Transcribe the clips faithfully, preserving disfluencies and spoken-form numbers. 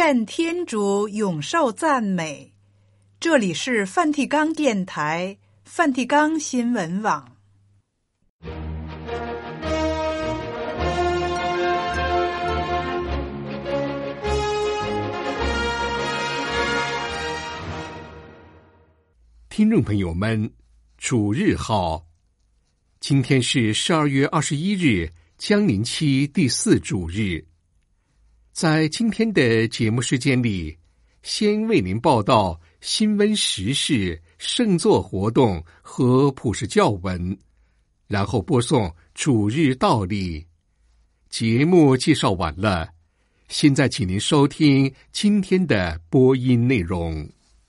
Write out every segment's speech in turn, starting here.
愿天主永受赞美。这里是梵蒂冈电台、梵蒂冈新闻网。 听众朋友们，主日好！今天是十二月二十一日，将临期第四主日。在今天的节目时间里，先为您报道新闻时事、圣座活动和普世教文，然后播送主日道理。节目介绍完了，现在请您收听今天的播音内容。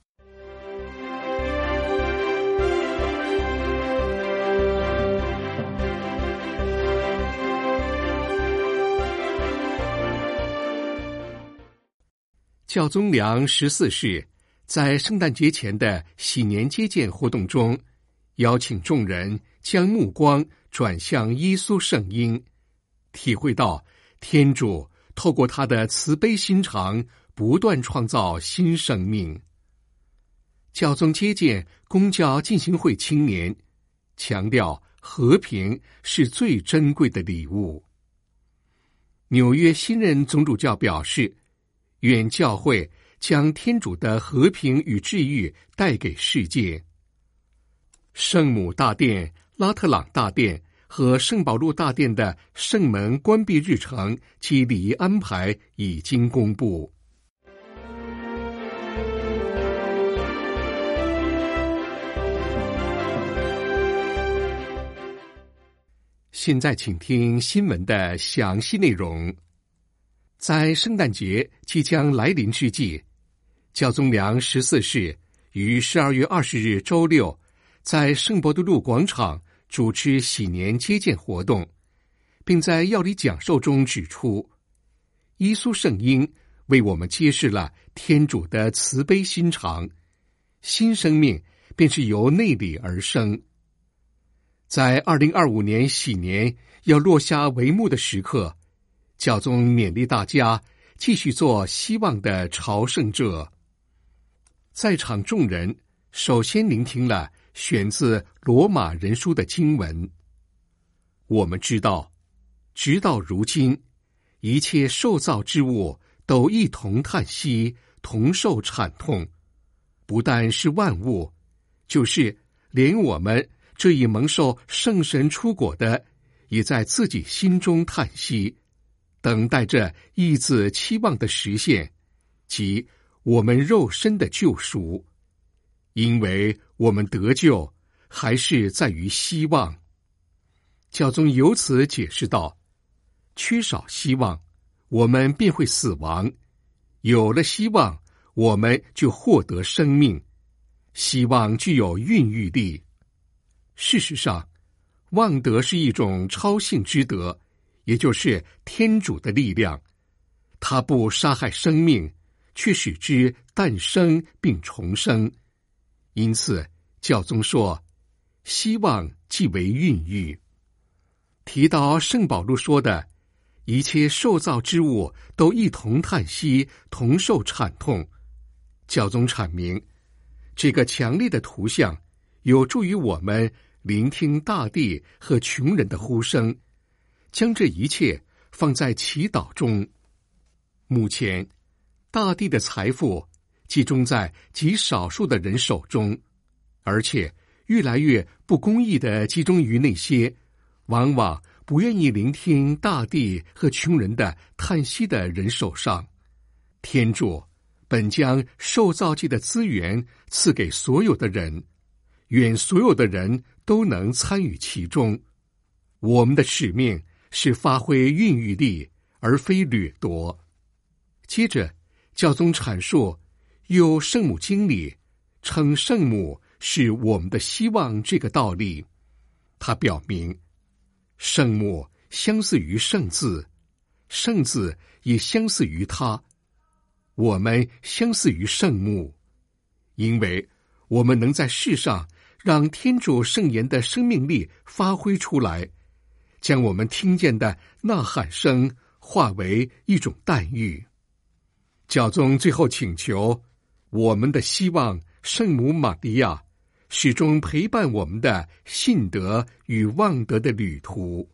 教宗良十四世在圣诞节前的喜年接见活动中，邀请众人将目光转向耶稣圣婴，体会到天主透过他的慈悲心肠不断创造新生命。教宗接见公教进行会青年，强调和平是最珍贵的礼物。纽约新任总主教表示，愿教会将天主的和平与治愈带给世界。圣母大殿、拉特朗大殿和圣保禄大殿的圣门关闭日程及礼仪安排已经公布。现在请听新闻的详细内容。在圣诞节即将来临之际，教宗良十四世于十二月二十日周六在圣伯多禄广场主持喜年接见活动，并在要理讲授中指出，耶稣圣婴为我们揭示了天主的慈悲心肠，新生命便是由内里而生。在二零二五年喜年要落下帷幕的时刻，教宗勉励大家继续做希望的朝圣者。在场众人首先聆听了选自罗马人书的经文。我们知道，直到如今，一切受造之物都一同叹息，同受惨痛，不但是万物，就是连我们这一蒙受圣神出果的，也在自己心中叹息，等待着意子期望的实现，即我们肉身的救赎。因为我们得救还是在于希望。教宗由此解释道，缺少希望，我们便会死亡；有了希望，我们就获得生命。希望具有孕育力。事实上，望德是一种超性之德，也就是天主的力量，他不杀害生命，却使之诞生并重生。因此，教宗说，希望即为孕育。提到圣保禄说的，一切受造之物都一同叹息，同受惨痛，教宗阐明，这个强烈的图像有助于我们聆听大地和穷人的呼声，将这一切放在祈祷中。目前，大地的财富集中在极少数的人手中，而且越来越不公义地集中于那些往往不愿意聆听大地和穷人的叹息的人手上。天主本将受造界的资源赐给所有的人，愿所有的人都能参与其中。我们的使命是发挥孕育力，而非掠夺。接着，教宗阐述用圣母经里称圣母是我们的希望这个道理。他表明，圣母相似于圣字，圣字也相似于他，我们相似于圣母，因为我们能在世上让天主圣言的生命力发挥出来，将我们听见的呐喊声化为一种淡玉。 教宗最后请求我们的希望圣母玛利亚始终陪伴我们的信德与望德的旅途。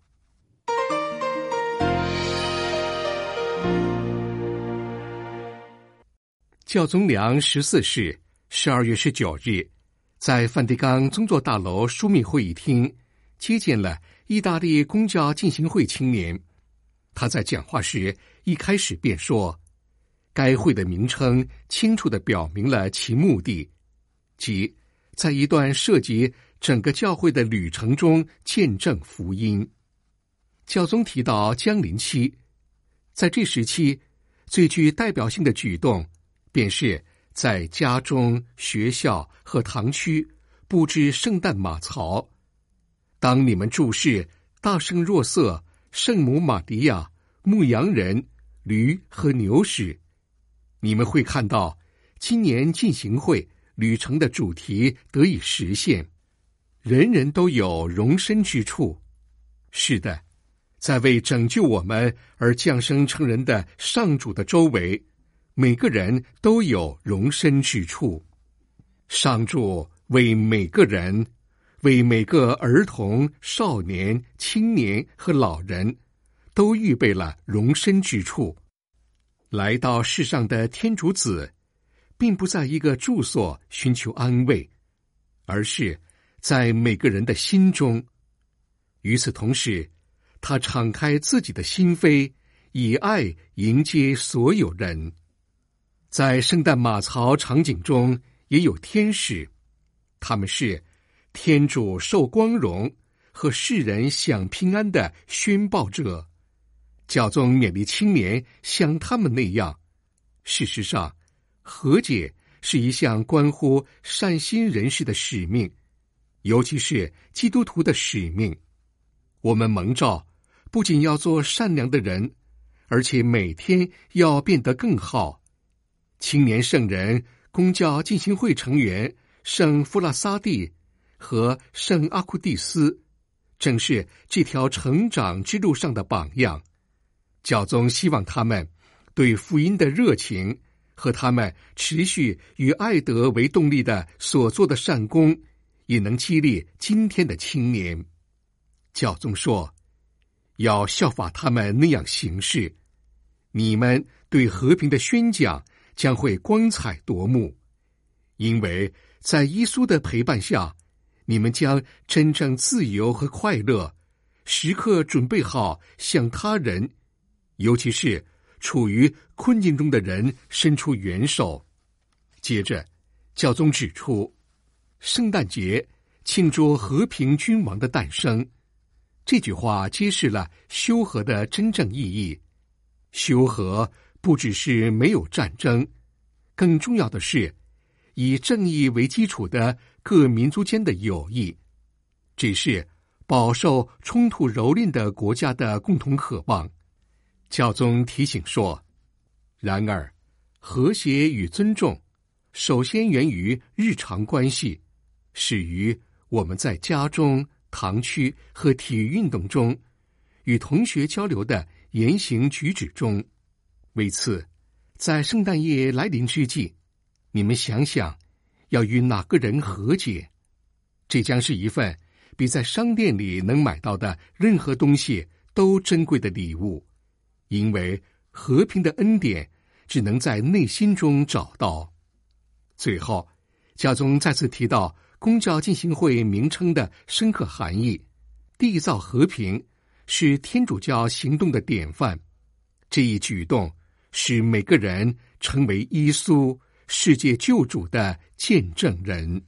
教宗良十四世十二月十九日，在梵蒂冈宗座大楼枢密会议厅接见了意大利公教进行会青年。他在讲话时一开始便说，该会的名称清楚地表明了其目的，即在一段涉及整个教会的旅程中见证福音。教宗提到降临期，在这时期最具代表性的举动便是在家中、学校和堂区布置圣诞马槽。当你们注视大圣若瑟、圣母玛利亚、牧羊人、驴和牛时，你们会看到今年进行会旅程的主题得以实现，人人都有容身之处。是的，在为拯救我们而降生成人的上主的周围，每个人都有容身之处。上主为每个人，为每个儿童、少年、青年和老人都预备了容身之处。来到世上的天主子并不在一个住所寻求安慰，而是在每个人的心中。与此同时，他敞开自己的心扉，以爱迎接所有人。在圣诞马槽场景中也有天使，他们是天主受光荣和世人享平安的宣报者。教宗勉励青年像他们那样。事实上，和解是一项关乎善心人士的使命，尤其是基督徒的使命。我们蒙召不仅要做善良的人，而且每天要变得更好。青年圣人公教进行会成员圣弗拉萨蒂和圣阿库蒂斯正是这条成长之路上的榜样。教宗希望他们对福音的热情和他们持续以爱德为动力的所做的善功，也能激励今天的青年。教宗说，要效法他们那样行事，你们对和平的宣讲将会光彩夺目，因为在耶稣的陪伴下，你们将真正自由和快乐，时刻准备好向他人，尤其是处于困境中的人伸出援手。接着，教宗指出，圣诞节庆祝和平君王的诞生，这句话揭示了修和的真正意义。修和不只是没有战争，更重要的是以正义为基础的各民族间的友谊，这是饱受冲突蹂躏的国家的共同渴望。教宗提醒说，然而和谐与尊重首先源于日常关系，始于我们在家中、堂区和体育运动中与同学交流的言行举止中。为此，在圣诞夜来临之际，你们想想要与哪个人和解？这将是一份比在商店里能买到的任何东西都珍贵的礼物，因为和平的恩典只能在内心中找到。最后，教宗再次提到公教进行会名称的深刻含义，缔造和平是天主教行动的典范。这一举动使每个人成为耶稣世界救主的见证人。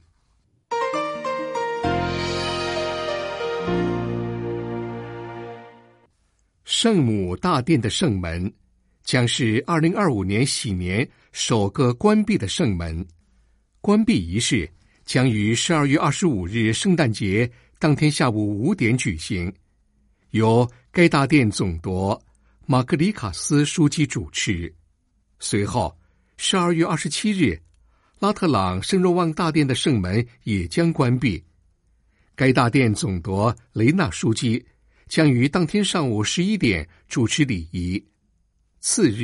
圣母大殿的圣门将是二零二五年喜年首个关闭的圣门。关闭仪式将于十二月二十五日圣诞节当天下午五点举行，由该大殿总铎马格里卡斯书记主持。随后十二月二十七日，拉特朗圣若望大殿的圣门也将关闭。该大殿总铎雷纳书记将于当天上午十一点主持礼仪。次日，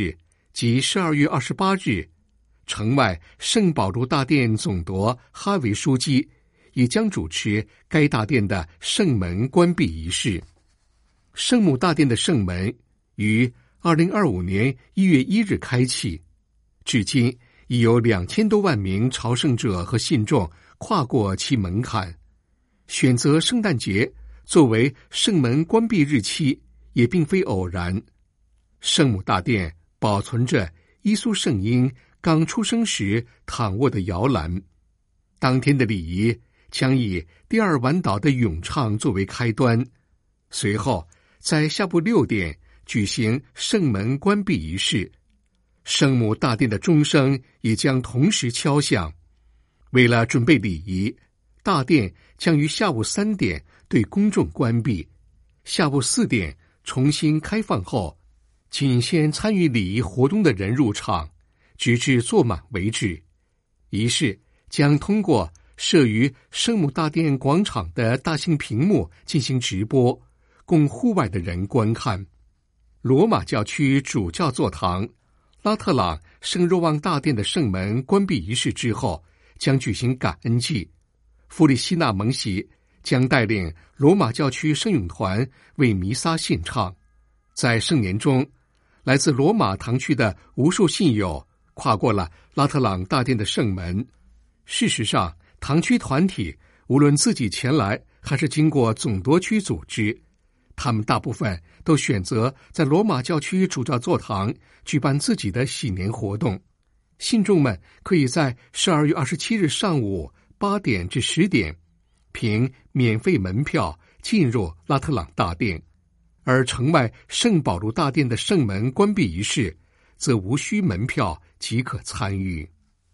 即十二月二十八日，城外圣保罗大殿总铎哈维书记也将主持该大殿的圣门关闭仪式。圣母大殿的圣门于二零二五年一月一日开启，至今已有两千多万名朝圣者和信众跨过其门槛。选择圣诞节作为圣门关闭日期也并非偶然。圣母大殿保存着耶稣圣婴刚出生时躺卧的摇篮。当天的礼仪将以第二晚祷的咏唱作为开端，随后在下午六点举行圣门关闭仪式。圣母大殿的钟声也将同时敲响。为了准备礼仪，大殿将于下午三点对公众关闭，下午四点重新开放后，仅限参与礼仪活动的人入场，直至坐满为止。仪式将通过设于圣母大殿广场的大型屏幕进行直播，供户外的人观看。罗马教区主教座堂拉特朗圣若望大殿的圣门关闭仪式之后，将举行感恩祭。弗里希纳蒙喜将带领罗马教区圣咏团为弥撒献唱。在圣年中，来自罗马堂区的无数信友跨过了拉特朗大殿的圣门。事实上，堂区团体无论自己前来还是经过总铎区组织，他们大部分都选择在罗马教区主教座堂举办自己的喜年活动。信众们可以在十二月二十七日上午八点至十点凭免费门票进入拉特朗大殿，而城外圣保罗大殿的圣门关闭仪式则无需门票即可参与。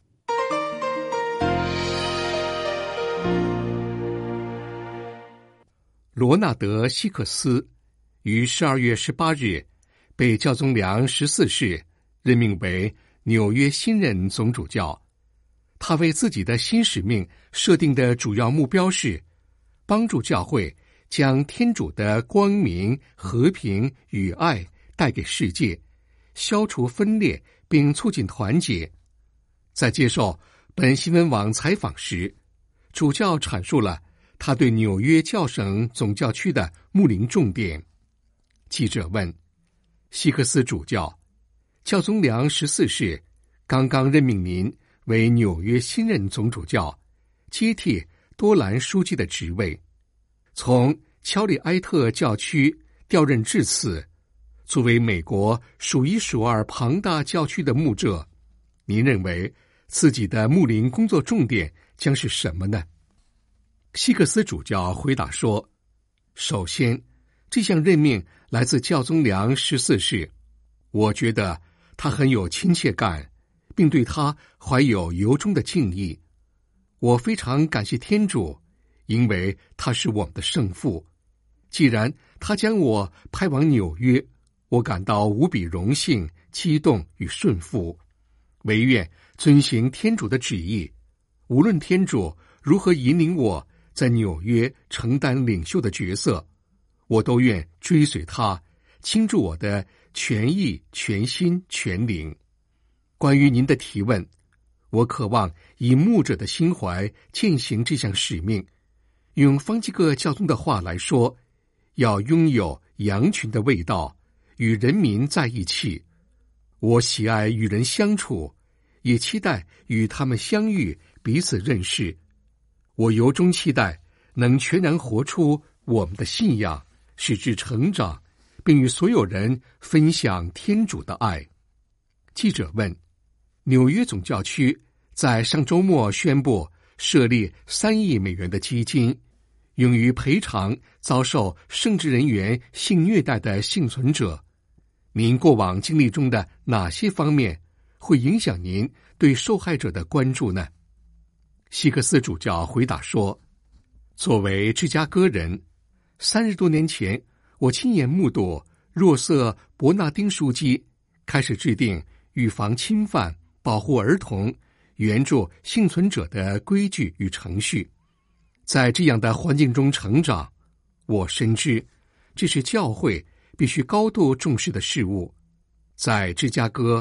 罗纳德·希克斯于十二月十八日被教宗良十四世任命为纽约新任总主教。他为自己的新使命设定的主要目标是帮助教会将天主的光明、和平与爱带给世界，消除分裂并促进团结。在接受本新闻网采访时，主教阐述了他对纽约教省总教区的牧灵重点。记者问：希克斯主教，教宗良十四世刚刚任命您为纽约新任总主教，接替多兰书记的职位。从乔里埃特教区调任至此，作为美国数一数二庞大教区的牧者，您认为自己的牧灵工作重点将是什么呢？希克斯主教回答说：首先，这项任命来自教宗良十四世，我觉得他很有亲切感，并对他怀有由衷的敬意。我非常感谢天主，因为他是我们的圣父。既然他将我派往纽约，我感到无比荣幸、激动与顺服。唯愿遵行天主的旨意，无论天主如何引领我在纽约承担领袖的角色，我都愿追随他，倾注我的全意、全心、全灵。关于您的提问，我渴望以牧者的心怀践行这项使命。用方济各教宗的话来说，要拥有羊群的味道，与人民在一起。我喜爱与人相处，也期待与他们相遇，彼此认识。我由衷期待能全然活出我们的信仰，使之成长，并与所有人分享天主的爱。记者问：纽约总教区在上周末宣布设立三亿美元的基金，用于赔偿遭受圣职人员性虐待的幸存者。您过往经历中的哪些方面会影响您对受害者的关注呢？希克斯主教回答说：作为芝加哥人，三十多年前我亲眼目睹若瑟·伯纳丁书记开始制定预防侵犯、保护儿童、援助幸存者的规矩与程序。在这样的环境中成长，我深知这是教会必须高度重视的事物。在芝加哥，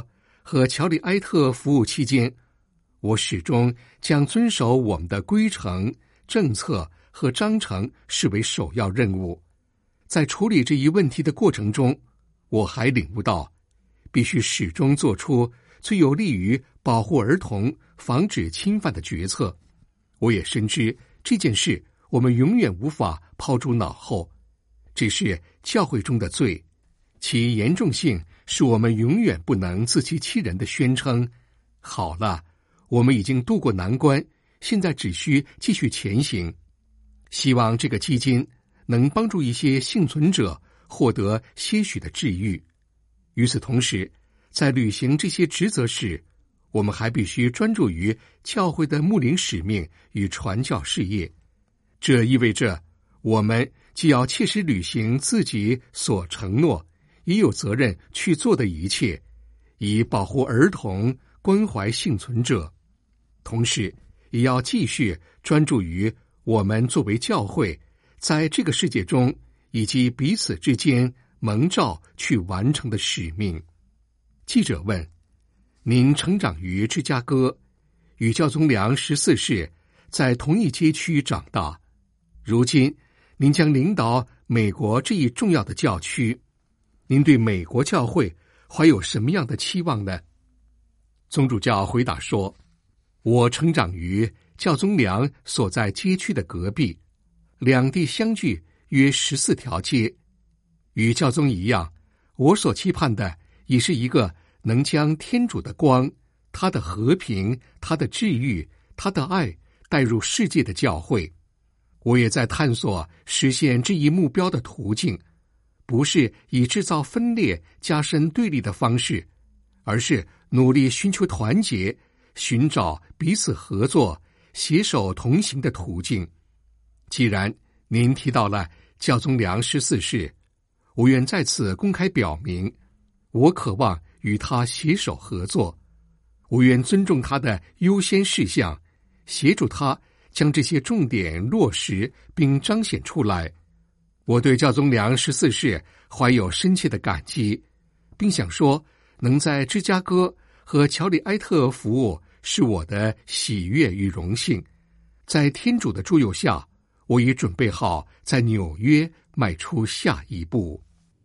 和乔里埃特服务期间，我始终将遵守我们的规程、政策和章程视为首要任务。在处理这一问题的过程中，我还领悟到，必须始终做出最有利于保护儿童、防止侵犯的决策。我也深知这件事我们永远无法抛诸脑后，这是教会中的罪，其严重性是我们永远不能自欺欺人的宣称，好了，我们已经渡过难关，现在只需继续前行。希望这个基金能帮助一些幸存者获得些许的治愈。与此同时，在履行这些职责时，我们还必须专注于教会的牧灵使命与传教事业。这意味着我们既要切实履行自己所承诺，也有责任去做的一切，以保护儿童、关怀幸存者。同时，也要继续专注于我们作为教会在这个世界中以及彼此之间蒙召去完成的使命。记者问：您成长于芝加哥，与教宗良十四世在同一街区长大，如今您将领导美国这一重要的教区，您对美国教会怀有什么样的期望呢？宗主教回答说：我成长于教宗良所在街区的隔壁，两地相距约十四条街。与教宗一样，我所期盼的也是一个能将天主的光、他的和平、他的治愈、他的爱带入世界的教会。我也在探索实现这一目标的途径，不是以制造分裂、加深对立的方式，而是努力寻求团结，寻找彼此合作、携手同行的途径。既然您提到了教宗良十四世，我愿在此公开表明，我渴望与他携手合作，我愿尊重他的优先事项，协助他将这些重点落实并彰显出来。我对教宗良十四世怀有深切的感激，并想说，能在芝加哥和乔里埃特服务是我的喜悦与荣幸。在天主的助佑下，我已准备好在纽约迈出下一步。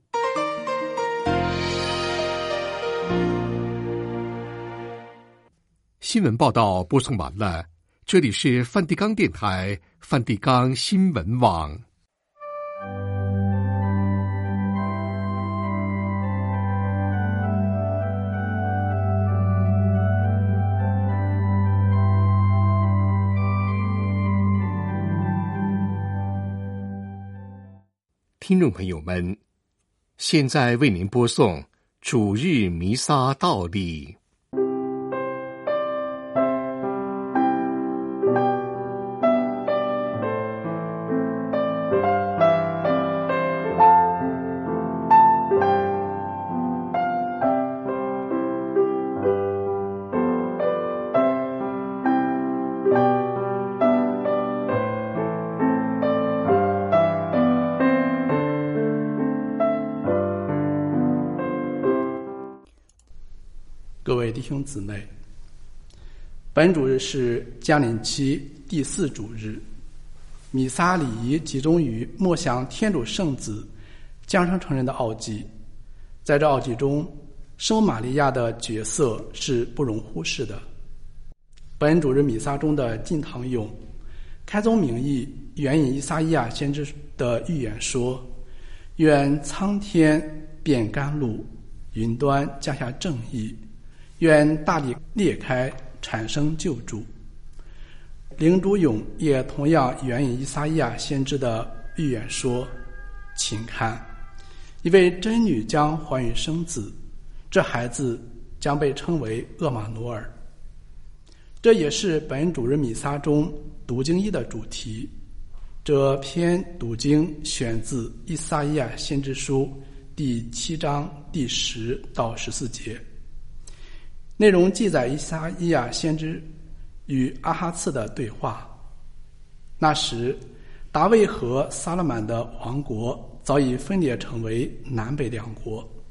新闻报道播送完了，这里是梵蒂冈电台梵蒂冈新闻网。听众朋友们，现在为您播送主日弥撒道理。 各位弟兄姊妹，本主日是降临期第四主日，弥撒礼仪集中于默想天主圣子降生成人的奥迹。在这奥迹中，圣玛利亚的角色是不容忽视的。本主日弥撒中的进堂咏开宗明义援引依撒意亚先知的预言说：愿苍天变甘露，云端降下正义，愿大地裂开，产生救助。灵主咏也同样援引依撒意亚先知的预言说：请看，一位真女将怀孕生子，这孩子将被称为厄玛努尔。这也是本主日弥撒中读经一的主题。这篇读经选自依撒意亚先知书第七章第十到十四节，内容记载依撒意亚先知与阿哈次的对话。那时，大卫和撒勒满的王国早已分裂成为南北两国。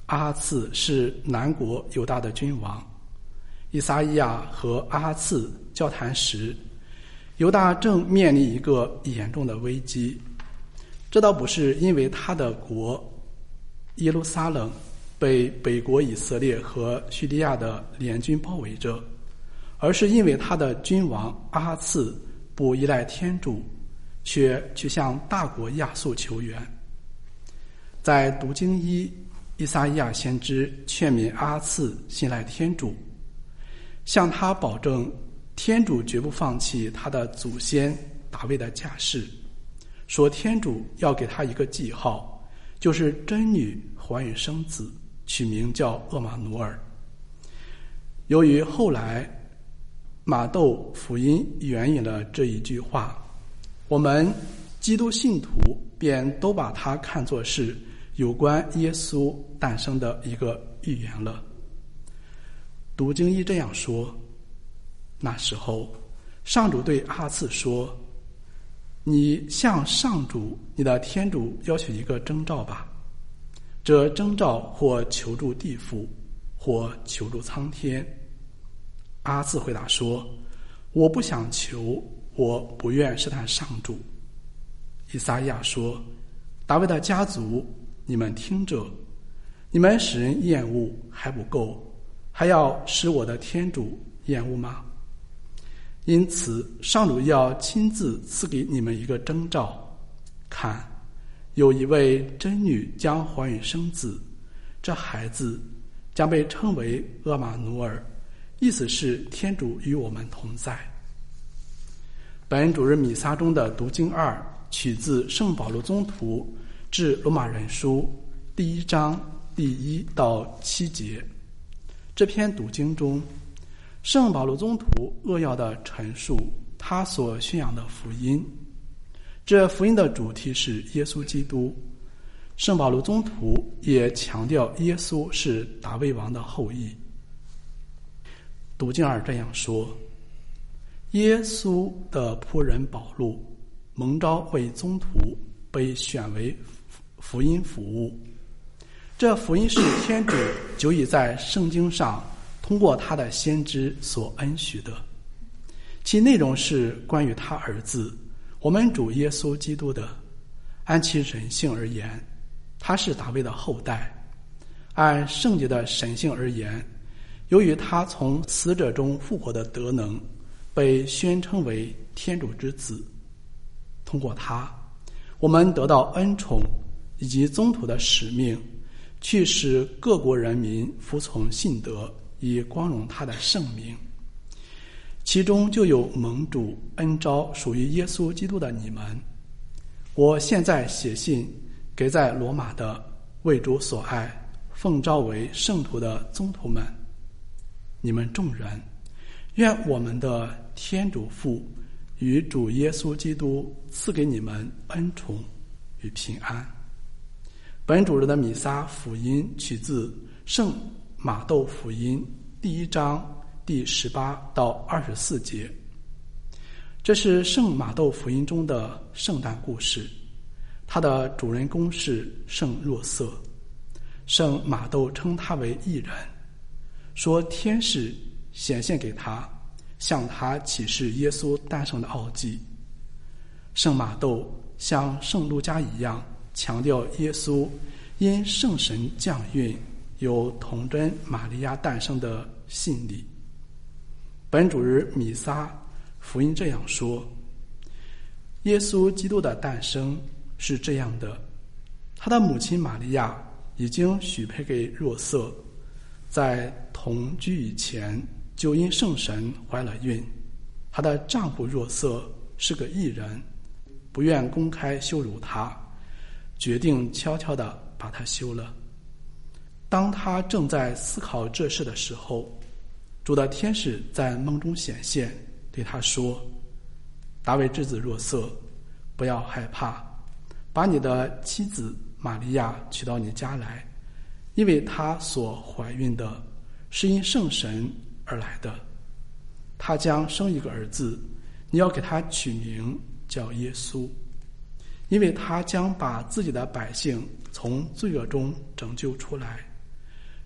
阿哈次是南国犹大的君王。以撒意亚和阿哈次交谈时，犹大正面临一个严重的危机。这倒不是因为他的国耶路撒冷被北国以色列和叙利亚的联军包围着，而是因为他的君王阿哈次不依赖天主，却去向大国亚述求援。在读经一，以撒意亚先知劝勉阿哈次信赖天主，向他保证天主绝不放弃他的祖先大卫的家世，说天主要给他一个记号，就是真女怀孕生子，取名叫厄玛努尔。由于后来马窦福音援引了这一句话，我们基督信徒便都把它看作是有关耶稣诞生的一个预言了。读经一这样说：那时候上主对阿哈次说，你向上主你的天主要求一个征兆吧，这征兆或求助地府，或求助苍天。阿哈次回答说，我不想求，我不愿试探上主。以撒意亚说，大卫的家族，你们听着，你们使人厌恶还不够，还要使我的天主厌恶吗？因此上主要亲自赐给你们一个征兆，看，有一位真女将怀孕生子，这孩子将被称为厄玛努尔，意思是天主与我们同在。本主日弥撒中的读经二取自圣保禄宗徒致罗马人书第一章第一到七节。这篇读经中，圣保禄宗徒扼要地陈述他所宣扬的福音。这福音的主题是耶稣基督。圣保禄宗徒也强调耶稣是大卫王的后裔。读经二这样说：耶稣的仆人保禄蒙召为宗徒，被选为福音服务。这福音是天主久已在圣经上通过他的先知所恩许的，其内容是关于他儿子我们主耶稣基督的。按其人性而言，他是大卫的后代；按圣洁的神性而言，由于他从死者中复活的德能，被宣称为天主之子。通过他，我们得到恩宠以及宗徒的使命，去使各国人民服从信德，以光荣他的圣名。其中就有蒙主恩召属于耶稣基督的你们。我现在写信给在罗马的为主所爱奉召为圣徒的宗徒们，你们众人，愿我们的天主父与主耶稣基督赐给你们恩宠与平安。本主日的弥撒福音取自圣马窦福音第一章第十八到二十四节。这是圣马窦福音中的圣诞故事，它的主人公是圣若瑟。圣马窦称他为义人，说天使显现给他，向他启示耶稣诞生的奥迹。圣马窦像圣路加一样强调耶稣因圣神降孕有童真玛利亚诞生的信理。本主日弥撒福音这样说：耶稣基督的诞生是这样的，他的母亲玛利亚已经许配给若瑟，在同居以前就因圣神怀了孕。她的丈夫若瑟是个义人，不愿公开羞辱她，决定悄悄地把她休了。当她正在思考这事的时候，主的天使在梦中显现，对她说：大卫之子若瑟，不要害怕，把你的妻子玛利亚娶到你家来，因为她所怀孕的是因圣神而来的。她将生一个儿子，你要给他取名叫耶稣，因为他将把自己的百姓从罪恶中拯救出来。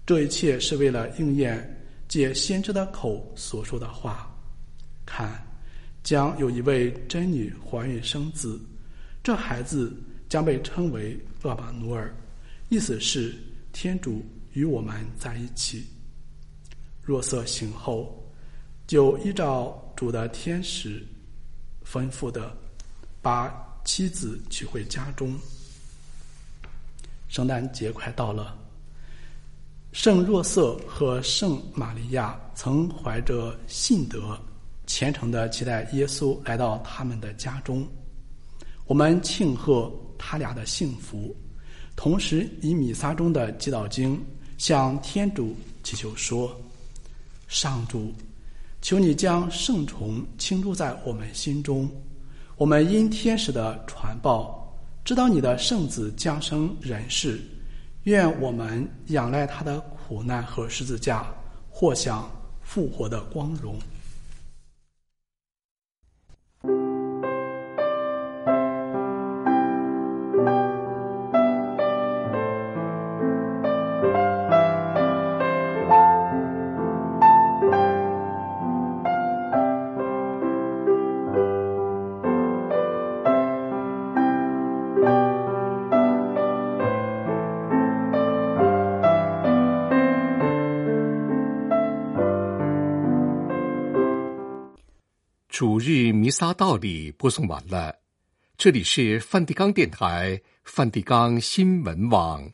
这一切是为了应验借先知的口所说的话。看，将有一位真女怀孕生子，这孩子将被称为厄马努尔，意思是天主与我们在一起。若瑟醒后，就依照主的天使吩咐的，把妻子娶回家中。圣诞节快到了，圣若瑟和圣玛利亚曾怀着信德，虔诚地期待耶稣来到他们的家中。我们庆贺他俩的幸福，同时以弥撒中的祈祷经向天主祈求说：上主，求你将圣宠倾注在我们心中，我们因天使的传报知道你的圣子降生人世，愿我们仰赖他的苦难和十字架，获享复活的光荣。 主日弥撒道理播送完了，这里是梵蒂冈电台梵蒂冈新闻网。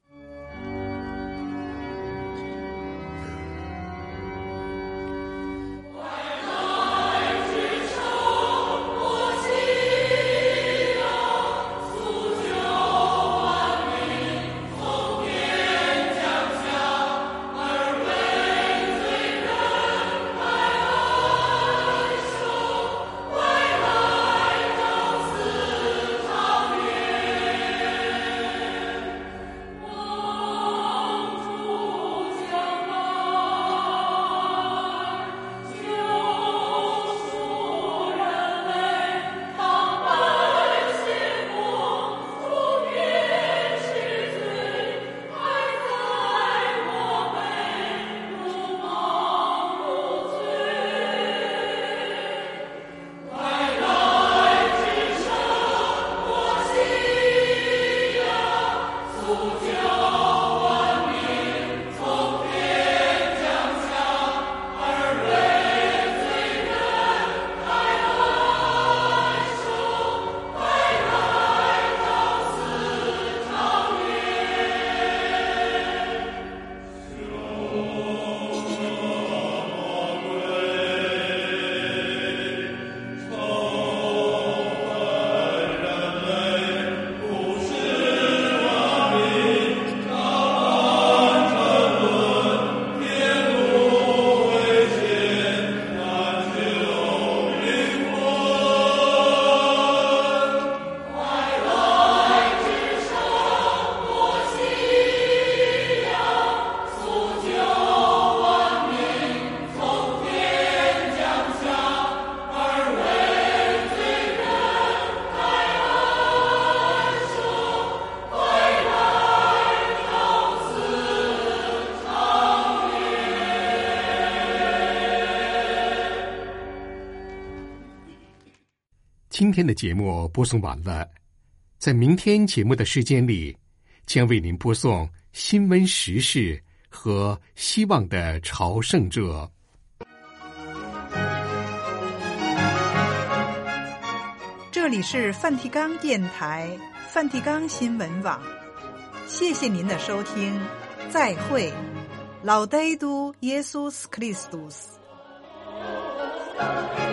今天的节目播送完了，在明天节目的时间里，将为您播送新闻时事和希望的朝圣者。 这里是梵蒂冈电台梵蒂冈新闻网，谢谢您的收听，再会。Laudetur Jesus Christus。